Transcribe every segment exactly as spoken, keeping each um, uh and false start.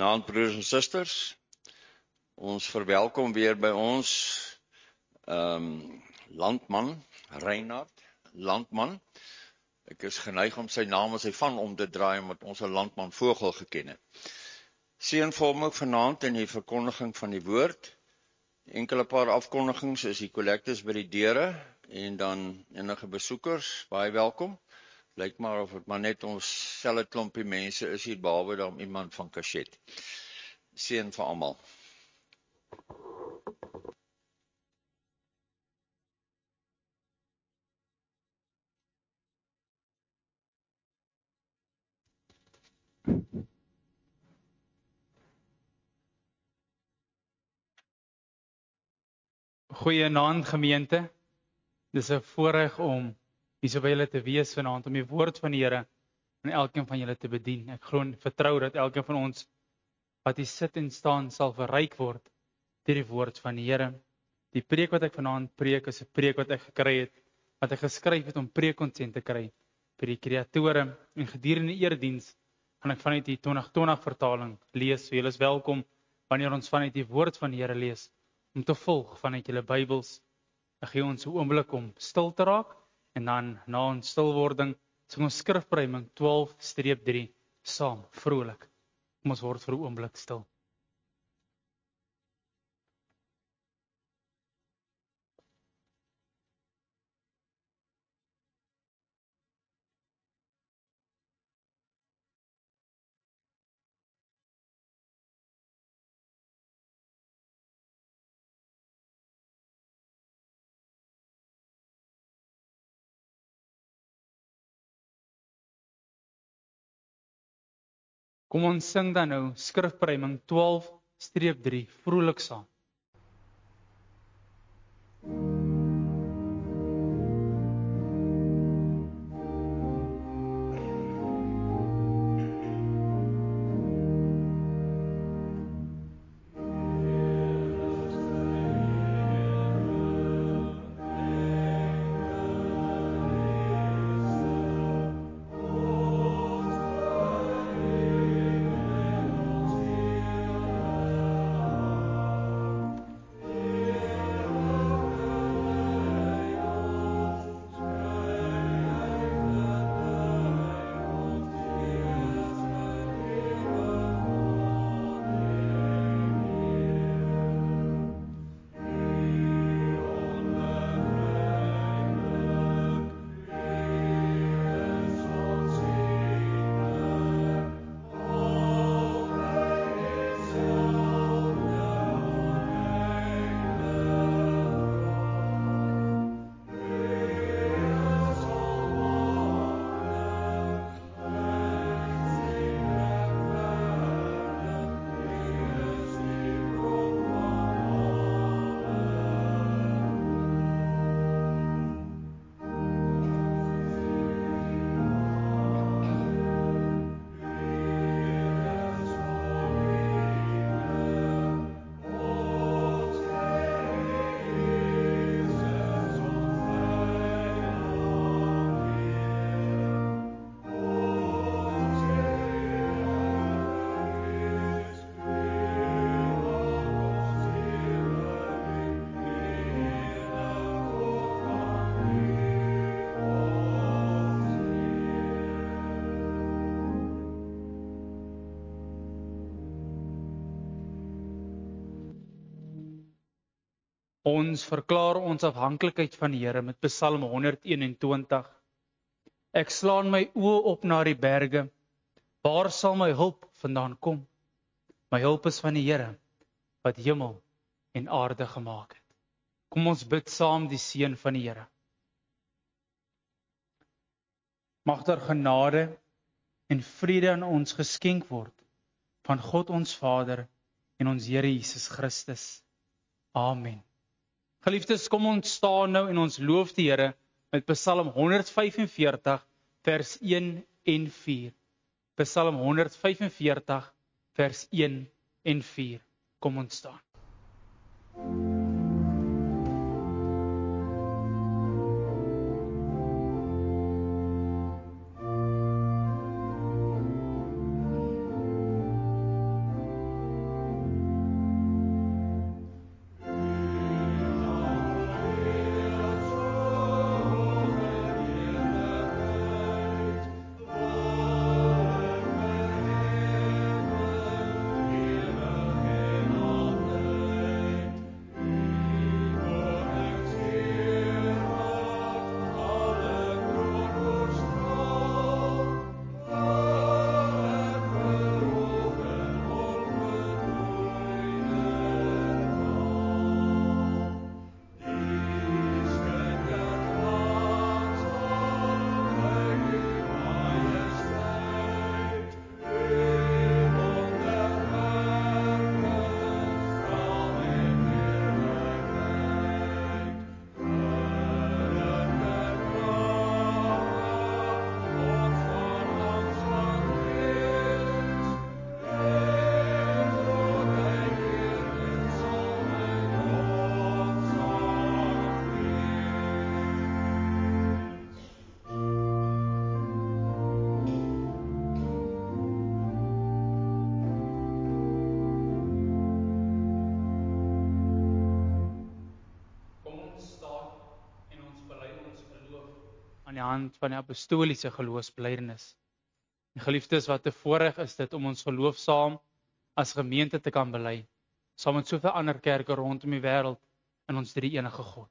Goeienaand broers en susters. Ons verwelkom weer by ons um, landman, Reinhard Landman. Ek is geneig om sy naam as hy van om te draai, omdat ons 'n landman Vogel geken het. Seën vir hom ook vanaand in die verkondiging van die woord. Enkele paar afkondigings is die kollektes by die deure, en dan enige besoekers, baie welkom. Lyk maar of het maar net ons selfe klompie mense is hier, behalwe dan iemand van Cachet. Seën vir almal. Goeienaand gemeente. Dis 'n voorreg om hier so by julle te wees vanaand, om die woord van die Here aan elkeen van julle te bedien. Ek glo en vertrou dat elkeen van ons wat hier sit en staan sal verryk word deur die woord van die Here. Die preek wat ek vanaand preek is 'n preek wat ek gekry het, wat ek geskryf het om preekkonsent te kry by die kreatore, en gedurende die erediens gaan ek vanuit die twintig twintig vertaling lees. So julle is welkom wanneer ons vanuit die woord van die Here lees, om te volg vanuit julle Bybels. Ek gee ons 'n oomblik om stil te raak, en dan na ons stilwording sing ons skrifbryming twaalf drie saam, vrolik. Kom ons word vir 'n oomblik stil. Kom ons sing dan nou skrifbryming twaalf drie, vrolik saam. Ons verklaar ons afhanklikheid van die Here met Psalm honderd eenentwintig. Ek slaan my oë op na die berge. Waar sal my hulp vandaan kom? My hulp is van die Here wat hemel en aarde gemaak het. Kom ons bid saam die seën van die Here. Mag daar genade en vrede aan ons geskenk word van God ons Vader en ons Here Jesus Christus. Amen. Geliefdes, kom ons staan nou en ons loof die Here met Psalm honderd vyfenveertig vers een en vier. Psalm honderd vyfenveertig vers een en vier. Kom ons staan. hand van die apostoliese geloofsbelijdenis. En geliefdes, wat 'n voorreg is dit om ons geloof saam as gemeente te kan bely, saam met soveel ander kerke rondom die wêreld in ons drie-enige God.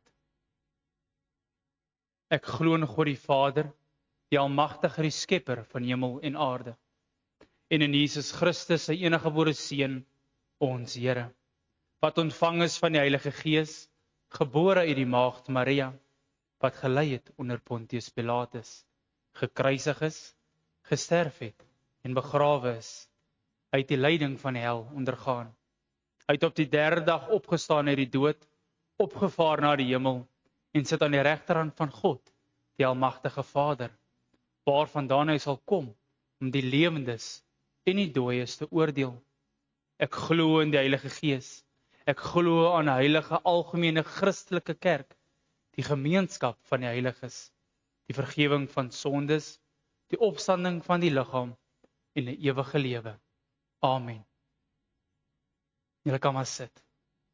Ek glo in God die Vader, die almagtige, die skepper van hemel en aarde, en in Jesus Christus, sy eniggebore Seun, ons Here, wat ontvang is van die Heilige Gees, gebore uit die maagd Maria, wat gelei het onder Pontius Pilatus, gekruisig is, gesterf het en begrawe is. Hy het die lyding van die hel ondergaan. Hy het op die derde dag opgestaan uit die dood, opgevaar na die hemel en sit aan die regterhand van God, die almagtige Vader, waarvandaan hy sal kom om die lewendes en die dooies te oordeel. Ek glo in die Heilige Gees. Ek glo aan 'n heilige algemene Christelike kerk, die gemeenskap van die heiliges, die vergifnis van sondes, die opstanding van die liggaam en 'n ewige lewe. Amen. Julle kan maar sit.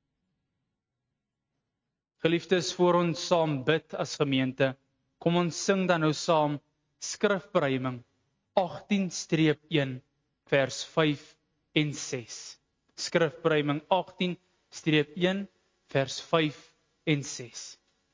Geliefdes, voor ons saam bid as gemeente, kom ons sing dan nou saam Skrifberuiming agttien een vers vyf en ses. Skrifberuiming agttien een vers vyf en ses.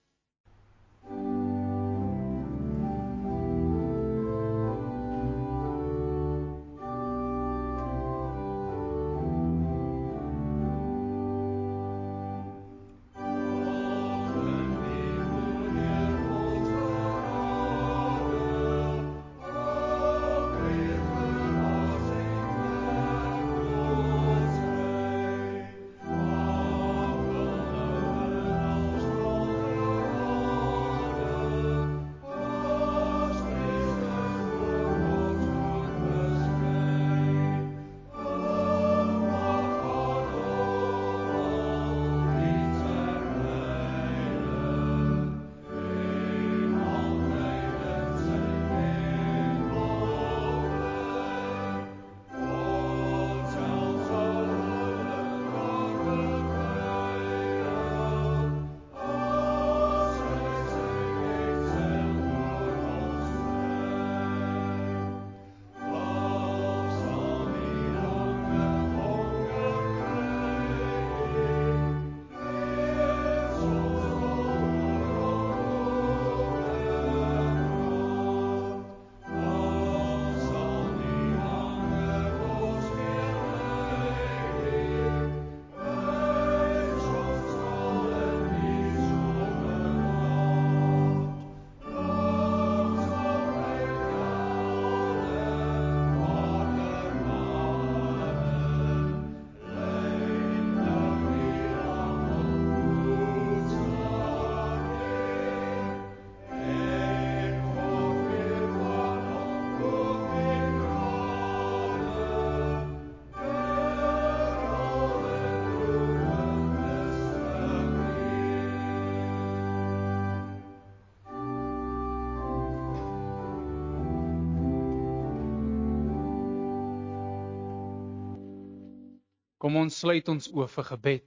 Kom ons sluit ons oë vir gebed.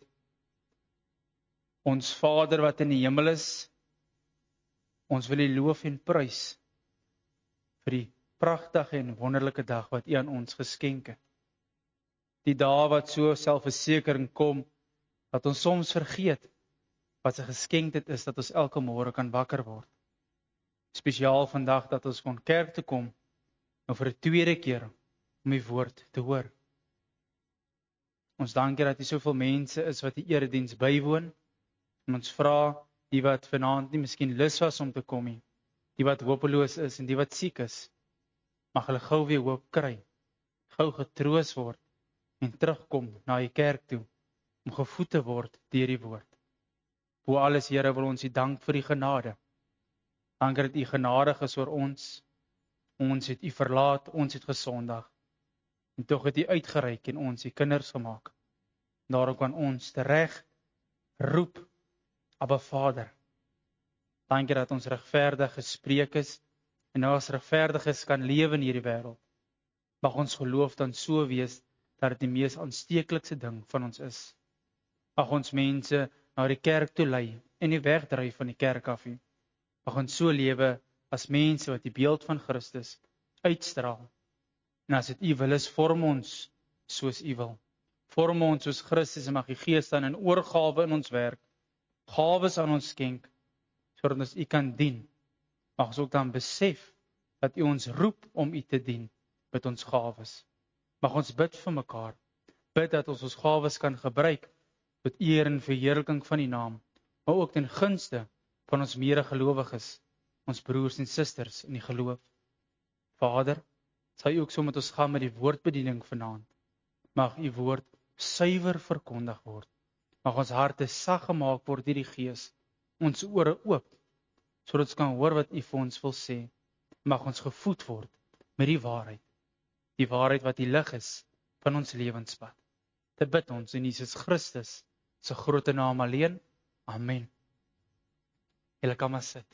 Ons Vader wat in die hemel is, ons wil U loof en prys vir die pragtige en wonderlike dag wat U aan ons geskenk het. Die dae wat so selfversekering kom, dat ons soms vergeet wat 'n geskenk dit is dat ons elke môre kan wakker word. Spesiaal vandag dat ons kon kerk toe kom, en vir 'n tweede keer om U woord te hoor. Ons dankie dat hier soveel mense is wat die erediens bywoon, en ons vra die wat vanaand nie miskien lus was om te kom nie, die wat hopeloos is en die wat siek is, mag hulle gou weer hoop kry, gou getroos word en terugkom na die kerk toe, om gevoed te word deur die woord. Bo alles, Here, wil ons U dank vir die genade. Dankie dat U genadig is oor ons. Ons het U verlaat, ons het gesondig. En tog het U uitgereik en ons U kinders gemaak. Daarom kan ons tereg roep, Abba Vader. Dankie dat ons regverdig gespreek is en nou as regverdiges kan lewe in hierdie wêreld. Mag ons geloof dan so wees dat dit die mees aansteeklikste ding van ons is. Mag ons mense na die kerk toe lei en nie wegdryf van die kerk af nie. Mag ons so lewe as mense wat die beeld van Christus uitstraal. En as dit U wil is, vorm ons soos U wil. Vorm ons soos Christus en mag die Gees dan in oorgawe in ons werk, gawes aan ons skenk, sodat ons U kan dien. Mag ons ook dan besef dat U ons roep om U te dien met ons gawes. Mag ons bid vir mekaar, bid dat ons ons gawes kan gebruik tot eer en verheerliking van U naam, maar ook ten gunste van ons medegelowiges, ons broers en susters in die geloof. Vader, sal U ook so met ons gaan met die woordbediening vanaand. Mag U woord suiwer verkondig word. Mag ons harte sag gemaak word deur die Gees, ons ore oop, sodat ons kan hoor wat U vir ons wil sê. Mag ons gevoed word met die waarheid, die waarheid wat die lig is van ons lewenspad. Dit bid ons in Jesus Christus se groot naam alleen. Amen. Julle kan maar sit.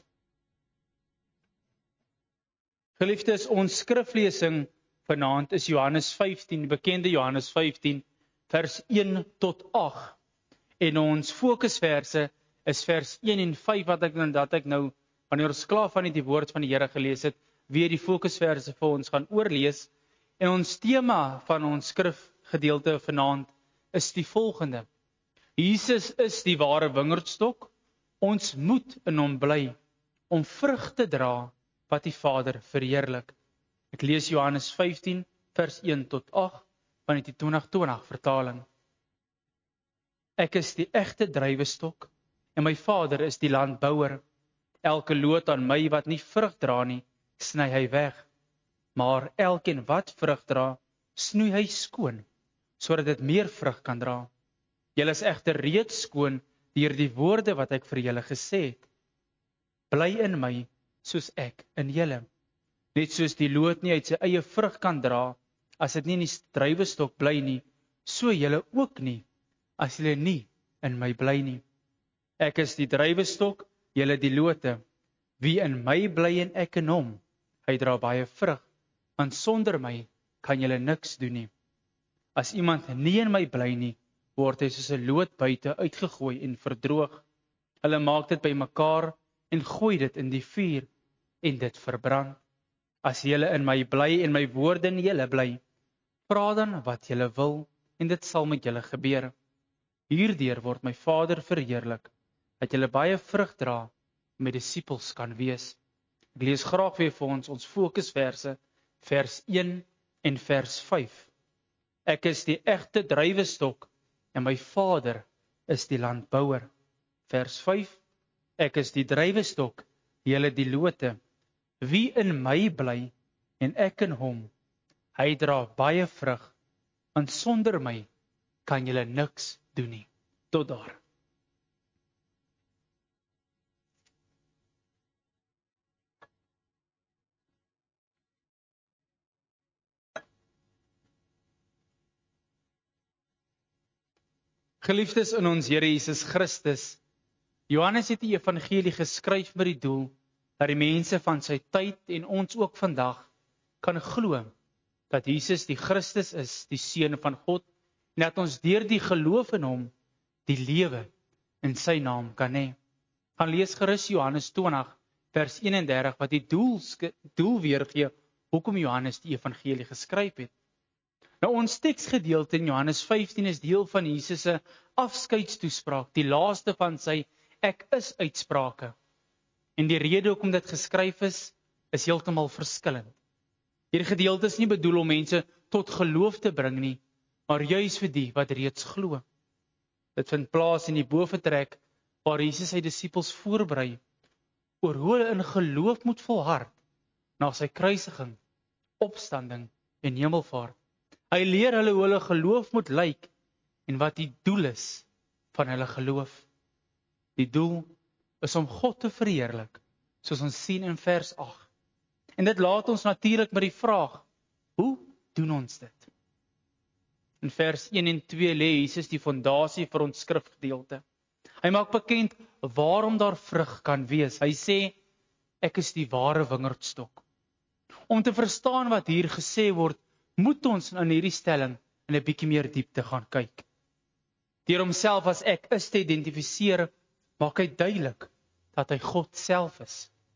Geliefdes, ons skriflesing vanaand is Johannes vyftien, die bekende Johannes vyftien, vers een tot agt. En ons fokusverse is vers een en vyf, wat ek, dat ek nou, wanneer ons klaar van die woord van die Here gelees het, weer die fokusverse vir ons gaan oorlees. En ons tema van ons skrifgedeelte vanaand is die volgende. Jesus is die ware wingerdstok. Ons moet in hom bly om vrug te dra wat die Vader verheerlik. Ek lees Johannes vyftien vers een tot agt van die twintig twintig vertaling. Ek is die egte druiwestok en my Vader is die landbouer. Elke loot aan my wat nie vrug dra nie, sny hy weg. Maar elkeen wat vrug dra, snoei hy skoon, sodat dit meer vrug kan dra. Julle is egter reeds skoon deur die woorde wat ek vir julle gesê het. Bly in my, soos ek in julle. Net soos die loot nie uit sy eie vrug kan dra, as dit nie in die druiwestok bly nie, so julle ook nie, as julle nie in my bly nie. Ek is die druiwestok, julle die lote. Wie in my bly en ek in hom, hy dra baie vrug, want sonder my kan julle niks doen nie. As iemand nie in my bly nie, word hy soos 'n loot buite uitgegooi en verdroog. Hulle maak dit bymekaar en gooi dit in die vuur en dit verbrand. As julle in my bly en my woorde in julle bly, vra dan wat julle wil en dit sal met julle gebeur. Hierdeur word my Vader verheerlik, dat julle baie vrug dra en my disippels kan wees. Ek lees graag weer vir ons ons fokusverse, vers een en vers vyf. Ek is die egte druiwestok en my Vader is die landbouer. Vers vyf. Ek is die druiwestok, julle die lote. Wie in my bly en ek in hom, hy dra baie vrug, want sonder my kan julle niks doen nie. Tot daar. Geliefdes in ons Here Jesus Christus, Johannes het die evangelie geskryf met die doel dat die mense van sy tyd en ons ook vandag kan glo dat Jesus die Christus is, die Seun van God, en dat ons deur die geloof in hom die lewe in sy naam kan hê. Gaan lees gerus Johannes twintig vers eenendertig wat die doel, doel weergee hoekom Johannes die evangelie geskryf het. Nou ons teksgedeelte in Johannes vyftien is deel van Jesus se afskeidstoespraak, die laaste van sy ek is uitsprake. En die rede hoekom dit geskryf is, is heeltemal verskillend. Hierdie gedeelte is nie bedoel om mense tot geloof te bring nie, maar juis vir die wat reeds glo. Dit vind plaas in die bovertrek waar Jesus sy disippels voorberei oor hoe hulle in geloof moet volhard na sy kruisiging, opstanding en hemelvaart. Hy leer hulle hoe hulle geloof moet lyk en wat die doel is van hulle geloof. Die doel is om God te verheerlik, soos ons sien in vers agt. En dit laat ons natuurlik met die vraag, hoe doen ons dit? In vers een en twee lê Jesus die fondasie vir ons skrifgedeelte. Hy maak bekend waarom daar vrug kan wees. Hy sê, ek is die ware wingerdstok. Om te verstaan wat hier gesê word, moet ons aan hierdie stelling in 'n bietjie meer diepte gaan kyk. Deur homself as ek is te identifiseer, maak hy duidelik dat hy God self is.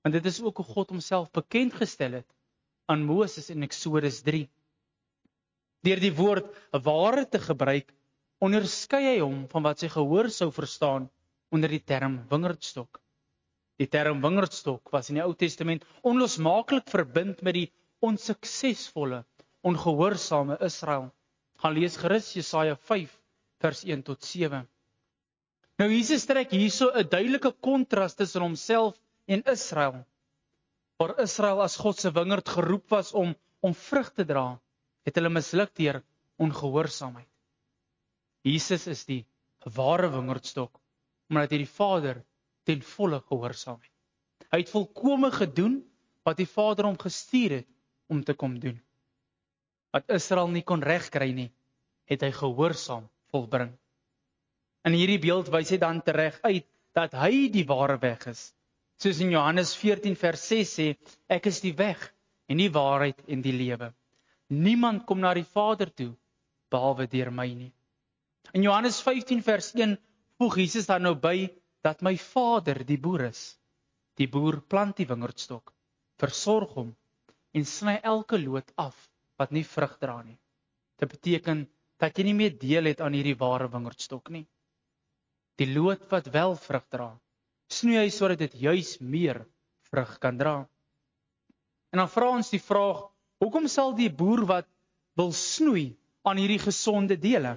Want dit is ook hoe God homself bekend gestel het aan Moses in Eksodus drie. Deur die woord ware te gebruik, onderskei hy hom van wat sy gehoor sou verstaan onder die term wingerdstok. Die term wingerdstok was in die Ou Testament onlosmaaklik verbind met die onsuksesvolle, ongehoorsame Israel. Gaan lees gerus Jesaja vyf vers een tot sewe. Nou Jesus trek hierso 'n duidelike kontras tussen homself en Israel. Waar Israel as God se wingerd geroep was om om vrug te dra, het hulle misluk deur ongehoorsaamheid. Jesus is die ware wingerdstok, omdat hy die Vader ten volle gehoorsaam het. Hy het volkome gedoen wat die Vader hom gestuur het om te kom doen. Wat Israel nie kon regkry nie, het hy gehoorsaam volbring. In hierdie beeld wys hy dan tereg uit dat hy die ware weg is. Soos in Johannes veertien vers ses sê, ek is die weg en die waarheid en die lewe. Niemand kom na die Vader toe behalwe deur my nie. In Johannes vyftien vers een voeg Jesus dan nou by dat my Vader die boer is. Die boer plant die wingerdstok, versorg hom en sny elke loot af wat nie vrug dra nie. Dit beteken dat jy nie meer deel het aan hierdie ware wingerdstok nie. Die loot wat wel vrug dra, snoei hy sodat dit juis meer vrug kan dra. En dan vra ons die vraag, hoekom sal die boer wat wil snoei aan hierdie gesonde dele,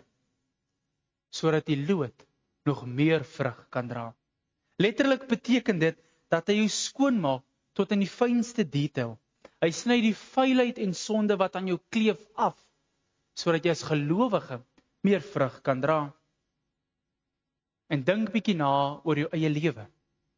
sodat die loot nog meer vrug kan dra? Letterlik beteken dit dat hy jou skoonmaak tot in die fynste detail. Hy sny die vuilheid en sonde wat aan jou kleef af, sodat jy as gelowige meer vrug kan dra. En dink bietjie na oor jou eie lewe.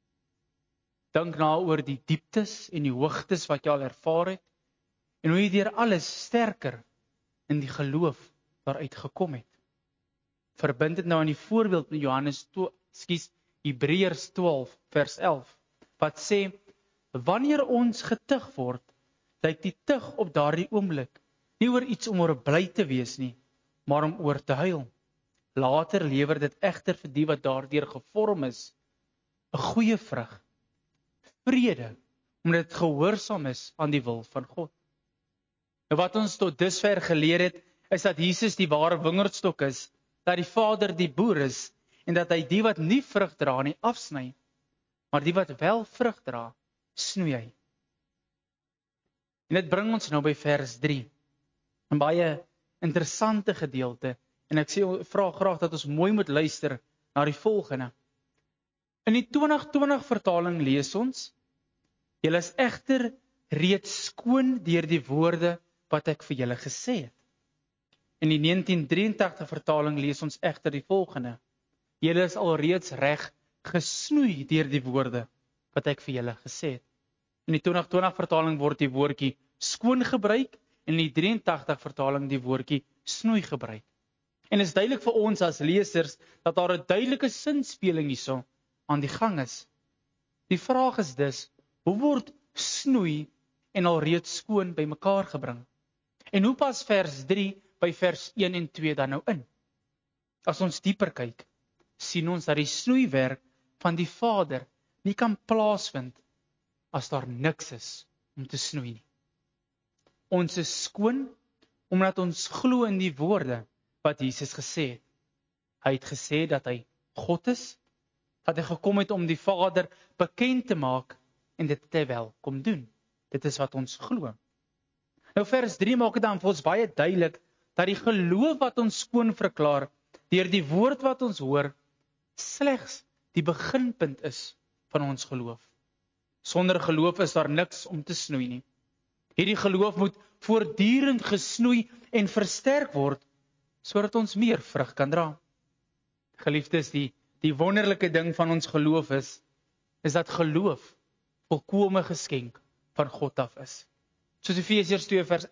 Dink na oor die dieptes en die hoogtes wat jy al ervaar het, en hoe jy deur alles sterker in die geloof daaruit gekom het. Verbind dit nou aan die voorbeeld met Johannes, skus, Hebreërs twaalf vers elf, wat sê, wanneer ons getuig word, lyk die tug op daardie oomblik nie oor iets om oor bly te wees nie, maar om oor te huil. Later lewer dit egter vir die wat daardeur gevorm is, 'n goeie vrug, vrede, omdat dit gehoorsaam is aan die wil van God. Nou wat ons tot dusver geleer het, is dat Jesus die ware wingerdstok is, dat die Vader die boer is, en dat hy die wat nie vrug dra nie afsny, maar die wat wel vrug dra, snoei hy. En dit bring ons nou by vers drie, 'n baie interessante gedeelte, en ek sê, vra graag dat ons mooi moet luister na die volgende. In die twintig twintig vertaling lees ons, julle is egter reeds skoon deur die woorde wat ek vir julle gesê het. In die negentien drieëntagtig vertaling lees ons egter die volgende, julle is alreeds reg gesnoei deur die woorde wat ek vir julle gesê het. In die twintig twintig vertaling word die woordjie skoon gebruik, en in die drieëntagtig vertaling die woordjie snoei gebruik. En is duidelik vir ons as lesers dat daar 'n duidelike sinspeling hierso aan die gang is. Die vraag is dus, hoe word snoei en alreeds skoon bymekaar gebring? En hoe pas vers drie by vers een en twee dan nou in? As ons dieper kyk, sien ons dat die snoeiwerk van die Vader nie kan plaasvind as daar niks is om te snoei nie. Ons is skoon omdat ons glo in die woorde wat Jesus gesê het. Hy het gesê dat hy God is, dat hy gekom het om die Vader bekend te maak, en dit het hy wel kom doen. Dit is wat ons glo. Nou vers drie maak dit dan vir ons baie duidelik dat die geloof wat ons skoon verklaar deur die woord wat ons hoor, slegs die beginpunt is van ons geloof. Sonder geloof is daar niks om te snoei nie. Hierdie geloof moet voortdurend gesnoei en versterk word, sodat ons meer vrug kan dra. Geliefdes, die, die wonderlike ding van ons geloof is, is dat geloof volkome geskenk van God af is. Soos Efesiërs twee vers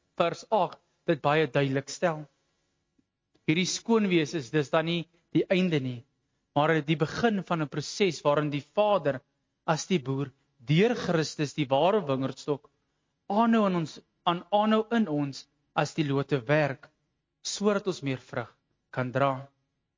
agt dit baie duidelik stel. Hierdie skoonwees is dis dan nie die einde nie, maar die begin van 'n proses waarin die Vader as die boer deur Christus die ware wingerdstok aanhou in ons aan aanhou in ons as die lote werk, sodat ons meer vrug kan dra.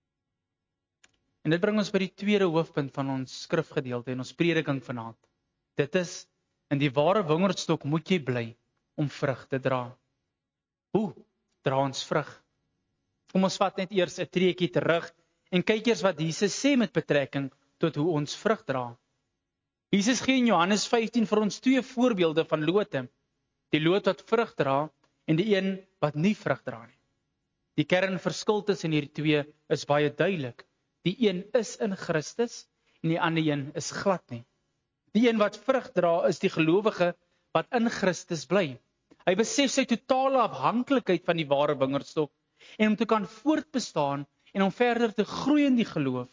En dit bring ons by die tweede hoofpunt van ons skrifgedeelte en ons prediking vanaand. Dit is, in die ware wingerdstok moet jy bly om vrug te dra. Hoe dra ons vrug? Kom ons vat net eers 'n treukie terug en kyk eers wat Jesus sê met betrekking tot hoe ons vrug dra. Jesus gee in Johannes vyftien vir ons twee voorbeelde van lote. Die loot wat vrug dra en die een wat nie vrug dra nie. Die kernverskil tussen hierdie twee is baie duidelik. Die een is in Christus en die ander een is glad nie. Die een wat vrug dra is die gelowige wat in Christus bly. Hy besef sy totale afhanklikheid van die ware wingerdstok en om te kan voortbestaan en om verder te groei in die geloof.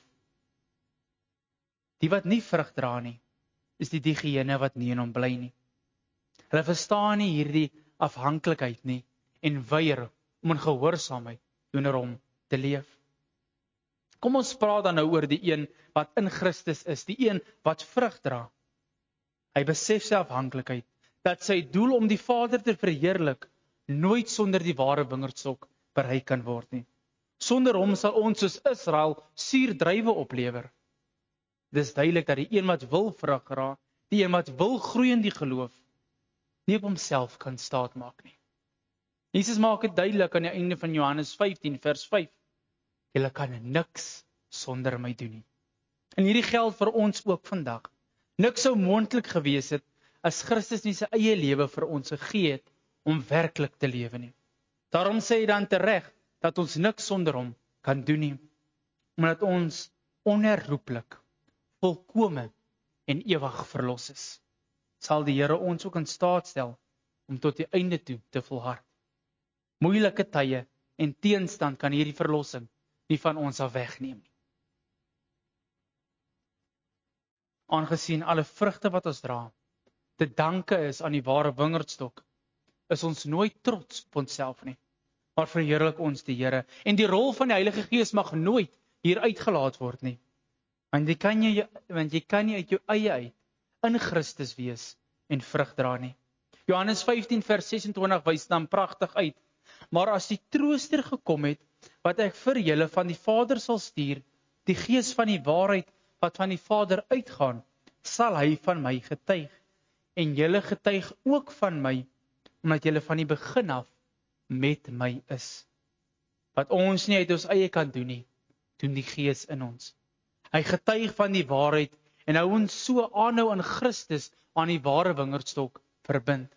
Die wat nie vrug dra nie, is die diegene wat nie in hom bly nie. Hulle verstaan nie hierdie afhanklikheid nie en weier om in gehoorsaamheid teenoor hom te leef. Kom ons praat dan nou oor die een wat in Christus is, die een wat vrug dra. Hy besef sy afhanklikheid, dat sy doel om die Vader te verheerlik nooit sonder die ware wingerdstok bereik kan word nie. Sonder hom sal ons soos Israel suur druiwe oplewer. Dis duidelik dat die een wat wil vrug dra, die een wat wil groei in die geloof, nie op homself kan staat maak nie. Jesus maak dit duidelik aan die einde van Johannes vyftien vers vyf. Julle kan niks sonder my doen nie. En hierdie geld vir ons ook vandag. Niks sou moontlik gewees het as Christus nie sy eie lewe vir ons gegee het om werklik te lewe nie. Daarom sê hy dan tereg dat ons niks sonder hom kan doen nie, omdat ons onherroepelik, volkome en ewig verlos is. Sal die Here ons ook in staat stel om tot die einde toe te volhard. Moeilike tye en teenstand kan hierdie verlossing nie van ons af wegneem nie. Aangesien alle vrugte wat ons dra, te danke is aan die ware wingerdstok, is ons nooit trots op onsself nie, maar verheerlik ons die Here. En die rol van die Heilige Gees mag nooit hier uitgelaat word nie. Want jy kan jy, want jy kan nie uit jou eie uit in Christus wees en vrug dra nie. Johannes vyftien vers ses en twintig wys dan pragtig uit. Maar as die Trooster gekom het, wat ek vir julle van die Vader sal stuur, die Gees van die waarheid wat van die Vader uitgaan, sal hy van my getuig. En julle getuig ook van my, omdat julle van die begin af met my is. Wat ons nie uit ons eie kan doen nie, doen die Gees in ons. Hy getuig van die waarheid en hou ons so aanhou in Christus aan die ware wingerdstok verbind.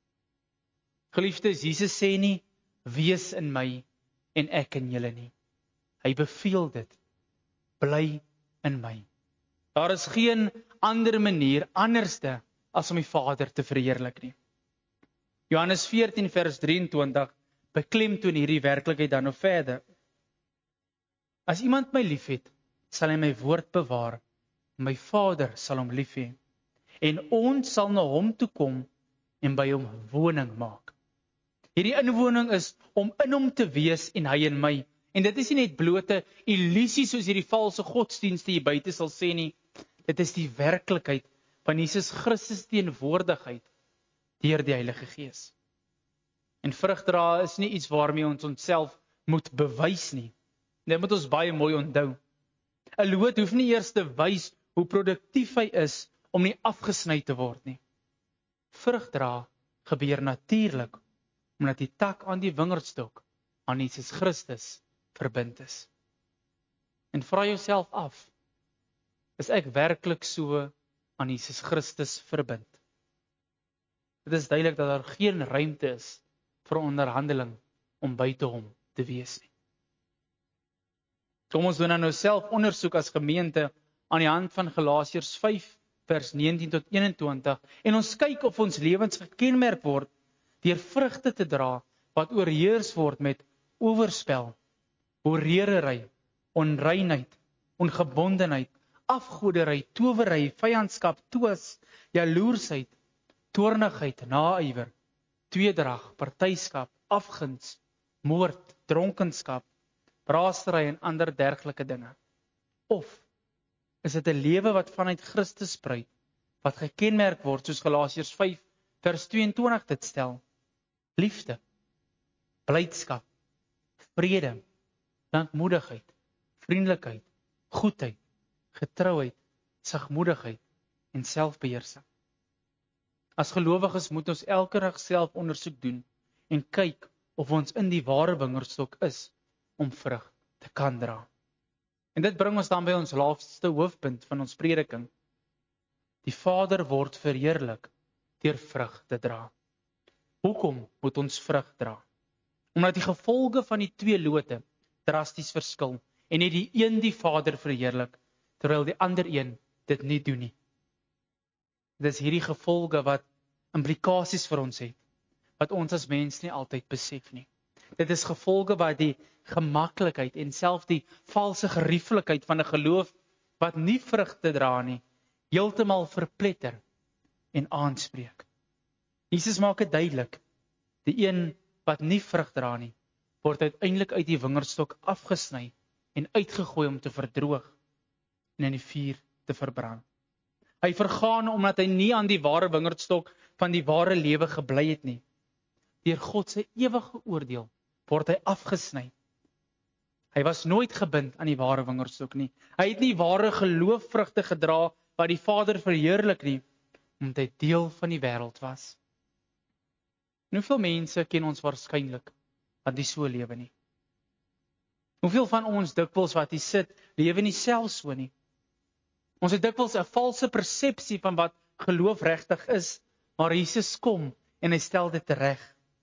Geliefdes, Jesus sê nie, wees in my en ek in julle nie. Hy beveel dit, bly in my. Daar is geen ander manier anderste as om die Vader te verheerlik nie. Johannes veertien vers drieëntwintig beklemtoon hierdie werklikheid dan nog verder. As iemand my liefhet, sal hy my woord bewaar. My Vader sal hom lief hê. En ons sal na hom toe kom en by hom woning maak. Hierdie inwoning is om in hom te wees en hy in my. En dit is nie net blote illusie soos hierdie valse godsdienste hier buite sal sê nie. Dit is die werklikheid van Jesus Christus teenwoordigheid deur die Heilige Gees. En vrug dra is nie iets waarmee ons onsself moet bewys nie. Dit moet ons baie mooi onthou. 'n Loot hoef nie eers te wys hoe produktief hy is om nie afgesny te word nie. Vrug dra gebeur natuurlik omdat die tak aan die wingerdstok aan Jesus Christus verbind is. En vra jouself af, is ek werklik so aan Jesus Christus verbind? Dit is duidelik dat daar geen ruimte is vir onderhandeling om buite hom te wees nie. Kom ons doen nou self ondersoek as gemeente aan die hand van Galasiërs vyf vers negentien tot eenentwintig en ons kyk of ons lewens gekenmerk word deur vrugte te dra wat oorheers word met oorspel, hoereerery, onreinheid, ongebondenheid, afgoderry, towery, vyandskap, twis, jaloersheid, toornigheid, naaiwer, tweedrag, partyskap, afguns, moord, dronkenskap, braastery en ander dergelike dinge. Of is dit 'n lewe wat vanuit Christus spruit, wat gekenmerk word soos Galasiërs vyf vers tweeëntwintig dit stel? Liefde, blydskap, vrede, dankmoedigheid, vriendelikheid, goedheid, getrouheid, sagmoedigheid en selfbeheersing. As gelowiges moet ons elke dag self ondersoek doen en kyk of ons in die ware wingerdstok is om vrug te kan dra. En dit bring ons dan by ons laaste hoofpunt van ons prediking. Die Vader word verheerlik deur vrug te dra. Hoekom moet ons vrug dra? Omdat die gevolge van die twee lote drasties verskil en net die een die Vader verheerlik, terwyl die ander een dit nie doen nie. Dit is hierdie gevolge wat implikasies vir ons het, wat ons as mens nie altyd besef nie. Dit is gevolge wat die gemaklikheid en self die valse gerieflikheid van 'n geloof wat nie vrugte dra nie, heeltemal verpletter en aanspreek. Jesus maak dit duidelik, die een wat nie vrug dra nie, word uiteindelik uit die wingerdstok afgesny en uitgegooi om te verdroog en in die vuur te verbrand. Hy vergaan omdat hy nie aan die ware wingerdstok van die ware lewe gebly het nie. Deur God se ewige oordeel word hy afgesny. Hy was nooit gebind aan die ware wingerdstok nie. Hy het nie ware geloofvrugte gedra wat die Vader verheerlik nie, omdat hy deel van die wêreld was. En hoeveel mense ken ons waarskynlik wat nie so lewe nie? Hoeveel van ons dikwels wat hier sit, lewe nie self so nie? Ons het dikwels 'n valse persepsie van wat geloof regtig is, maar Jesus kom en hy stel dit reg.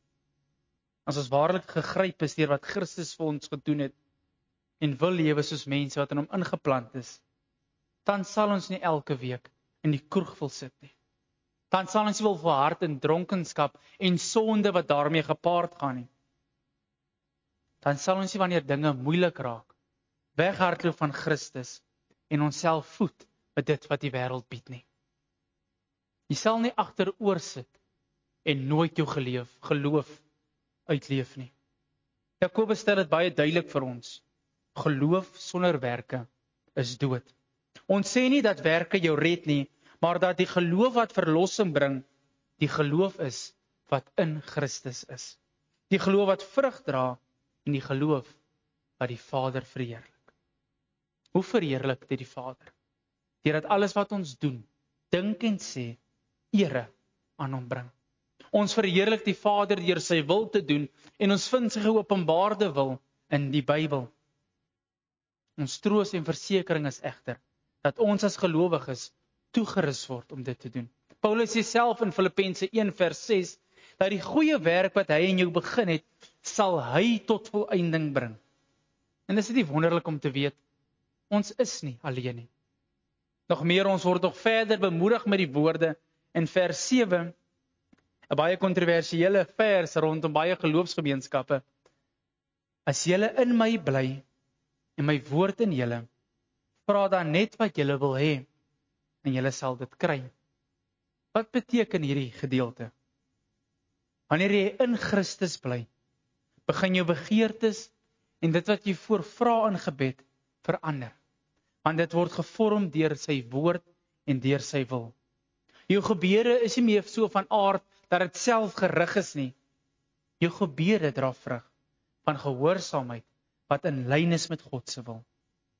As ons waarlik gegryp is deur wat Christus vir ons gedoen het en wil lewe soos mense wat in hom ingeplant is, dan sal ons nie elke week in die kroeg wil sit nie. Dan sal ons nie wil verhard in dronkenskap en sonde wat daarmee gepaard gaan nie. Dan sal ons nie wanneer dinge moeilik raak, weghardloop van Christus en onsself voed met dit wat die wêreld bied nie. Jy sal nie agteroor sit en nooit jou geleef, geloof uitleef nie. Jakobus stel dit baie duidelik vir ons. Geloof sonder werke is dood. Ons sê nie dat werke jou red nie, maar dat die geloof wat verlossing bring, die geloof is wat in Christus is. Die geloof wat vrug dra en die geloof wat die Vader verheerlik. Hoe verheerlik dit die Vader? Deurdat alles wat ons doen, dink en sê, ere aan hom bring. Ons verheerlik die Vader deur sy wil te doen en ons vind sy geopenbaarde wil in die Bybel. Ons troos en versekering is egter dat ons as gelowiges toegerus word om dit te doen. Paulus sê self in Filippense een vers ses dat die goeie werk wat hy in jou begin het, sal hy tot volëinding bring. En is dit nie wonderlik om te weet, ons is nie alleen nie. Nog meer, ons word nog verder bemoedig met die woorde in vers sewe, 'n baie kontroversiële vers rondom baie geloofsgemeenskappe. As julle in my bly en my woord in julle, vra dan net wat julle wil hê en julle sal dit kry. Wat beteken hierdie gedeelte? Wanneer jy in Christus bly, begin jou begeertes en dit wat jy voor vra in gebed verander. Want dit word gevorm deur sy woord en deur sy wil. Jou gebede is nie meer so van aard dat dit self gerig is nie. Jou gebede dra vrug van gehoorsaamheid wat in lyn is met God se wil.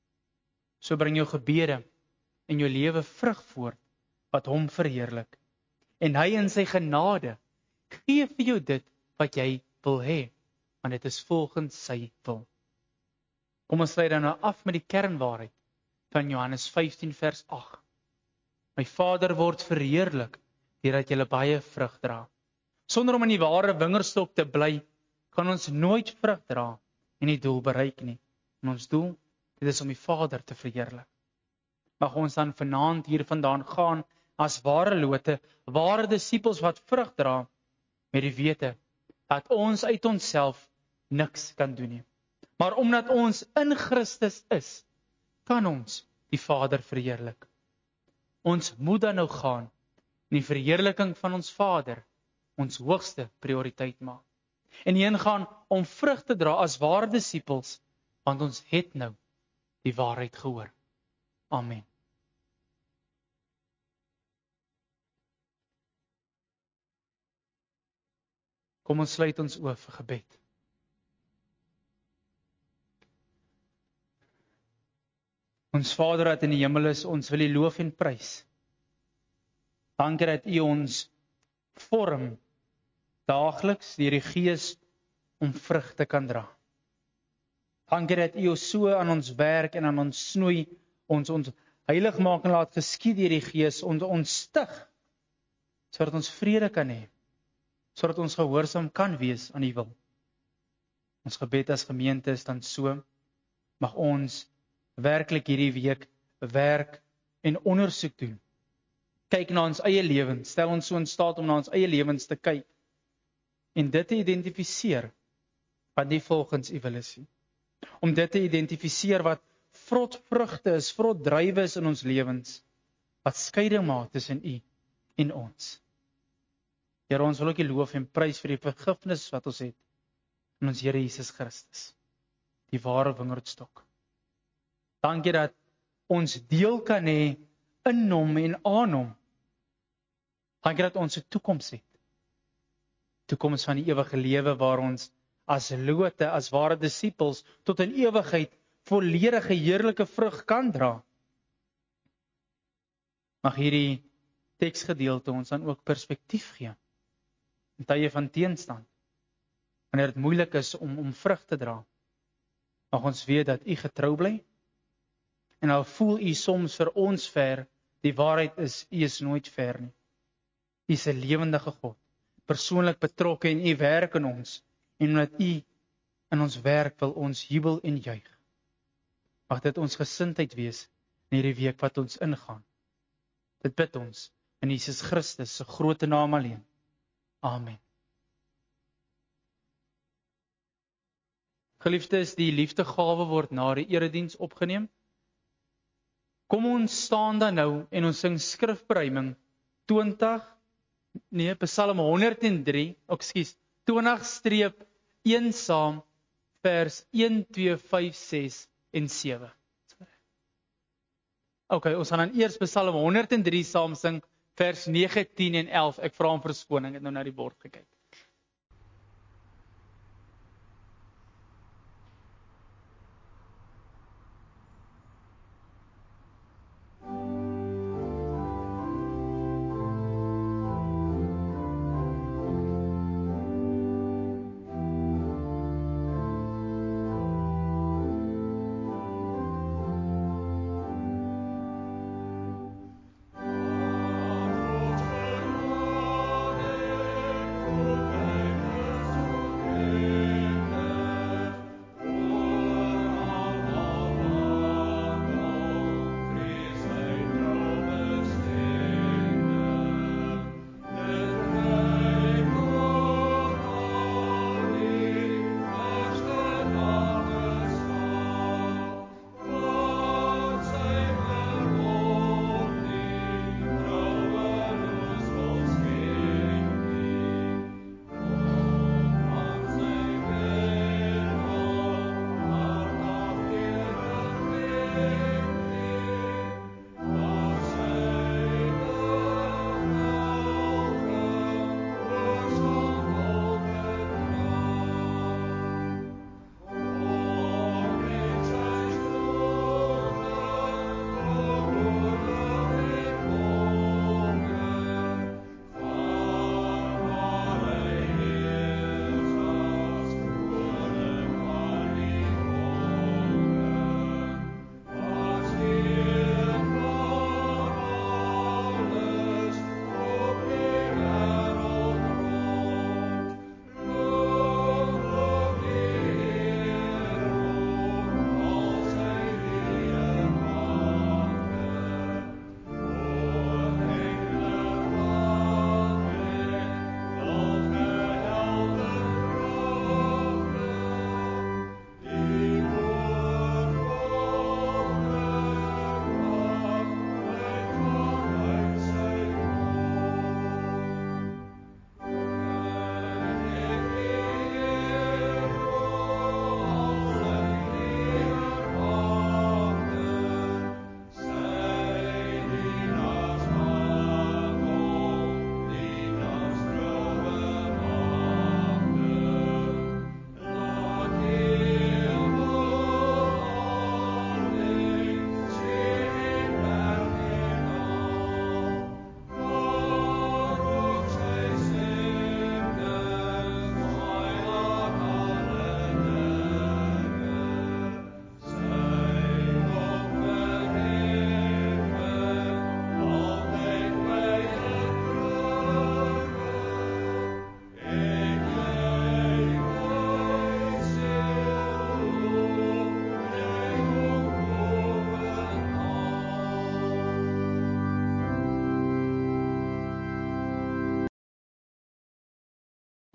So bring jou gebede en jou lewe vrug voort wat hom verheerlik. En hy in sy genade gee vir jou dit wat jy wil hê, want dit is volgens sy wil. Kom ons sluit dan nou af met die kernwaarheid van Johannes vyftien vers agt. My Vader word verheerlik deurdat julle baie vrug dra. Sonder om in die ware wingerdstok te bly, kan ons nooit vrug dra en die doel bereik nie. En ons doel, dit is om die Vader te verheerlik. Mag ons dan vanaand hier vandaan gaan as ware lote, ware disippels wat vrug dra, met die wete dat ons uit onsself niks kan doen nie. Maar omdat ons in Christus is, kan ons die Vader verheerlik. Ons moet dan nou gaan en die verheerliking van ons Vader ons hoogste prioriteit maak. En heen gaan om vrug te dra as ware disippels, want ons het nou die waarheid gehoor. Amen. Kom ons sluit ons oë vir gebed. Ons Vader wat in die hemel is, ons wil U loof en prys. Dankie dat U ons vorm daagliks deur die Gees om vrug te kan dra. Dankie dat U so aan ons werk en aan ons snoei, ons ons heilig maak en laat geskied deur die Gees, ons ons stig, sodat ons vrede kan hê, sodat ons gehoorsaam kan wees aan U wil. Ons gebed as gemeente is dan so, mag ons werklik hierdie week werk en ondersoek doen. Kyk na ons eie lewens, stel ons so in staat om na ons eie lewens te kyk en dit te identifiseer wat nie volgens U wil is nie. Om dit te identifiseer wat vrot vrugte is, vrot druiwe is in ons lewens, wat skeiding maak tussen U en ons. Here, ons wil ook U loof en prys vir die vergifnis wat ons het in ons Here Jesus Christus, die ware wingerdstok. Dankie dat ons deel kan hê in Hom en aan Hom. Dankie dat ons 'n toekoms het. Toekoms van die ewige lewe waar ons as lote, as ware disippels tot in ewigheid volledige heerlike vrug kan dra. Mag hierdie teksgedeelte ons dan ook perspektief gee in tye van teenstand. Wanneer dit moeilik is om om vrug te dra, mag ons weet dat U getrou bly. En al voel U soms vir ons ver, die waarheid is, U is nooit ver nie. U is 'n lewendige God, persoonlik betrokke en U werk in ons. En omdat U in ons werk wil ons jubel en juig. Mag dit ons gesindheid wees in hierdie week wat ons ingaan. Dit bid ons in Jesus Christus se groot naam alleen. Amen. Geliefdes, die liefdegawe word na die erediens opgeneem. Kom ons staan dan nou en ons sing skrifberuiming twintig, nee, Psalm honderd en drie, ekskuus, twintig streep een saam, vers een, twee, vyf, ses en sewe. Ok, ons gaan dan eers Psalm honderd en drie saam sing, vers nege, tien en elf. Ek vra om verskoning, ek het nou na die bord gekyk. Oh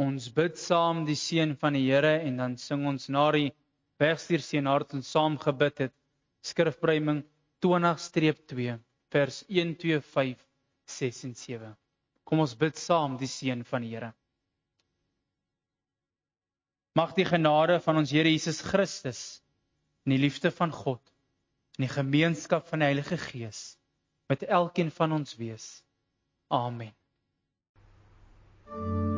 Ons bid saam die seën van die Here en dan sing ons na die wegstuurseën nadat ons saam gebid het. Skrifbreiding twintig twee vers een, twee, vyf, ses en sewe. Kom ons bid saam die seën van die Here. Mag die genade van ons Here Jesus Christus en die liefde van God en die gemeenskap van die Heilige Gees met elkeen van ons wees. Amen.